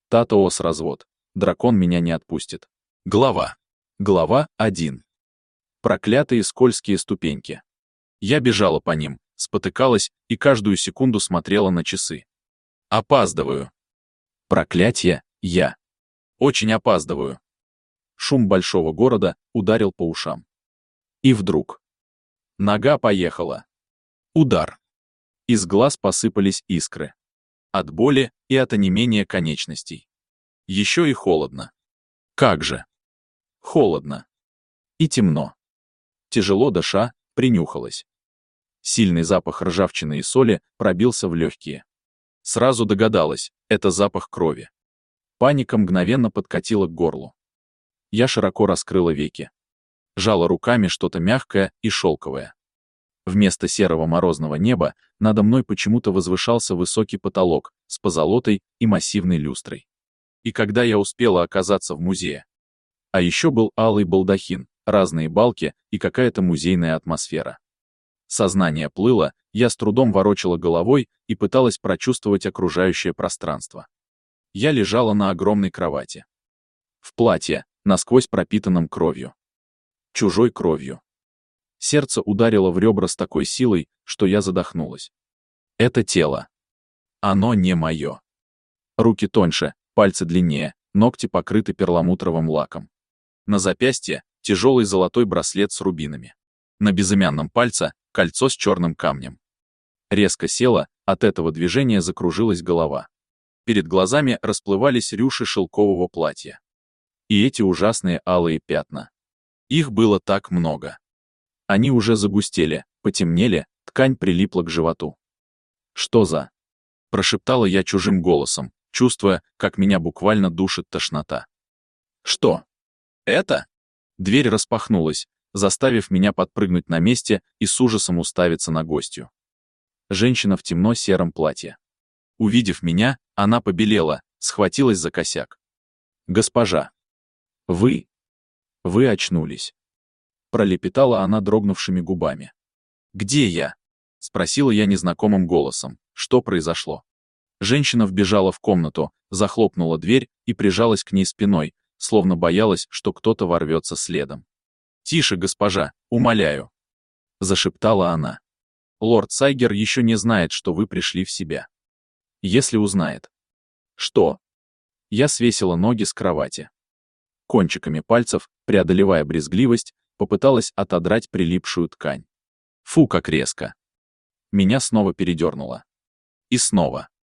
Татоос развод. Дракон меня не отпустит. Глава 1. Проклятые скользкие ступеньки. Я бежала по ним, спотыкалась и каждую секунду смотрела на часы. Опаздываю. Проклятье, я. Очень опаздываю. Шум большого города ударил по ушам. И вдруг. Нога поехала. Удар. Из глаз посыпались искры. От боли и от онемения конечностей. Еще и холодно. Как же. Холодно. И темно. Тяжело дыша, принюхалась. Сильный запах ржавчины и соли пробился в легкие. Сразу догадалась, это запах крови. Паника мгновенно подкатила к горлу. Я широко раскрыла веки. Жала руками что-то мягкое и шелковое. Вместо серого морозного неба надо мной почему-то возвышался высокий потолок с позолотой и массивной люстрой. И когда я успела оказаться в музее? А еще был алый балдахин, разные балки и какая-то музейная атмосфера. Сознание плыло, я с трудом ворочала головой и пыталась прочувствовать окружающее пространство. Я лежала на огромной кровати. В платье, насквозь пропитанном кровью. Чужой кровью. Сердце ударило в ребра с такой силой, что я задохнулась. Это тело. Оно не мое. Руки тоньше, пальцы длиннее, ногти покрыты перламутровым лаком. На запястье тяжелый золотой браслет с рубинами. На безымянном пальце кольцо с черным камнем. Резко села, от этого движения закружилась голова. Перед глазами расплывались рюши шелкового платья. И эти ужасные алые пятна. Их было так много. Они уже загустели, потемнели, ткань прилипла к животу. «Что за...» — прошептала я чужим голосом, чувствуя, как меня буквально душит тошнота. «Что? Это?» Дверь распахнулась, заставив меня подпрыгнуть на месте и с ужасом уставиться на гостью. Женщина в темно-сером платье. Увидев меня, она побелела, схватилась за косяк. «Госпожа! Вы очнулись!» Пролепетала она дрогнувшими губами. «Где я?» — спросила я незнакомым голосом. Что произошло? Женщина вбежала в комнату, захлопнула дверь и прижалась к ней спиной, словно боялась, что кто-то ворвется следом. «Тише, госпожа, умоляю!» — зашептала она. «Лорд Сайгер еще не знает, что вы пришли в себя. Если узнает...» «Что?» Я свесила ноги с кровати. Кончиками пальцев, преодолевая брезгливость, попыталась отодрать прилипшую ткань. Фу, как резко. Меня снова передернуло. И снова.